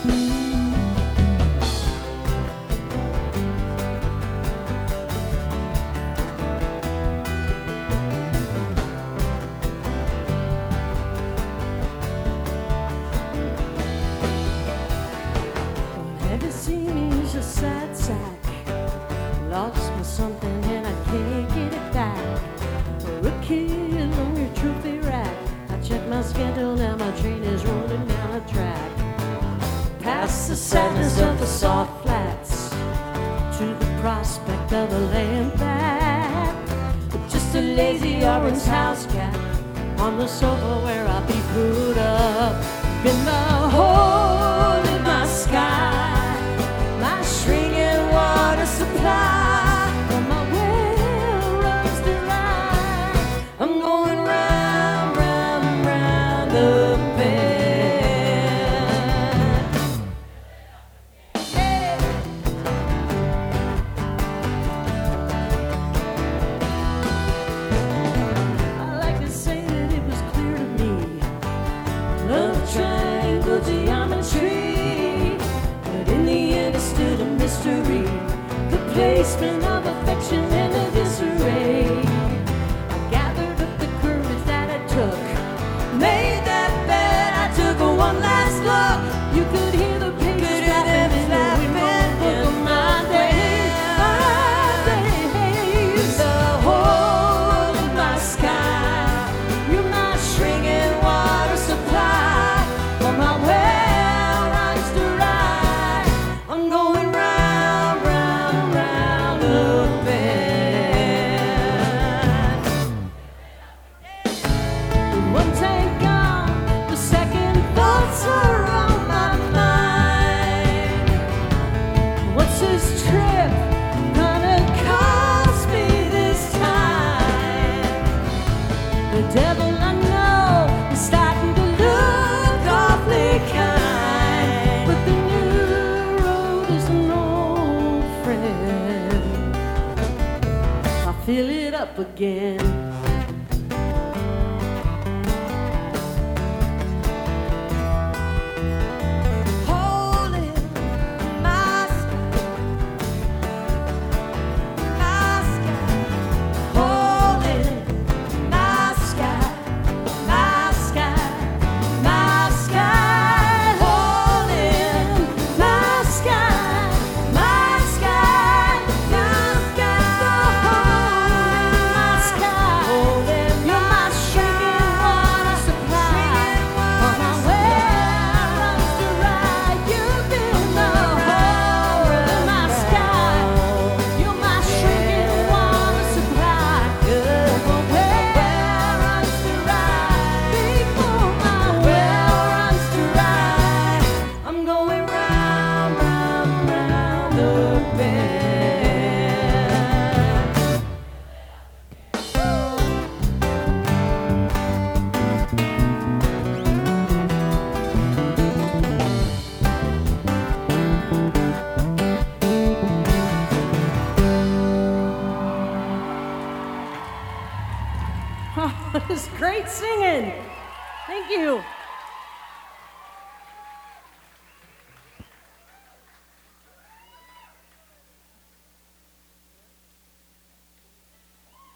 Ever seen me's a sad sack. Lost me something and I can't get it back. For a kid on your trophy rack. I check my schedule, now my train is rolling down a track. Past the sadness of the soft flats to the prospect of a land back. Just a lazy orange house cat on the sofa where I'll be put up. In the hole in my sky, my shrinking water supply, but my well runs dry. I'm going round, round, round the bend. Hey. I like to say that it was clear to me. Love triangle geometry, but in the end it's still a mystery. The placement of affection in a disarray. I gathered up the courage that it took, made that bed, I took one last look. You could hear the pages rapping in the window of my days. The hole in my sky, you're my shrinking water supply. For my well runs dry, I'm going round, round, round the bend. With one tank gone, the second thoughts are on my mind. What's this trip gonna cost me this time? The devil I know is starting to look awfully kind, but the new road is an old friend. I'll fill it up again. Holding my sky, holding my sky, my sky, my sky, holding my sky, my sky, my sky, holding my sky, holding you're my shrinking water supply. On my well runs dry, you've been the hole in my sky. You're my shrinking water supply. On my well runs dry, before my well runs dry, I'm going round, round, round the bend. Oh, that was great singing. Thank you.